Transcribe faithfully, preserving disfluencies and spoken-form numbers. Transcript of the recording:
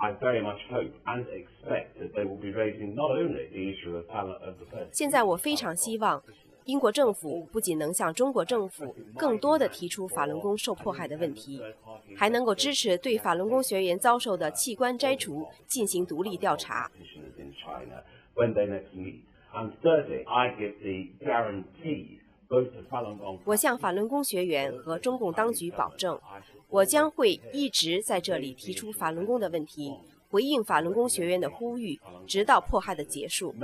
现在我非常希望，英国政府不仅能向中国政府更多地提出法轮功受迫害的问题，还能够支持对法轮功学员遭受的器官摘除进行独立调查。我向法轮功学员和中共当局保证，我将会一直在这里提出法轮功的问题，回应法轮功学员的呼吁，直到迫害的结束。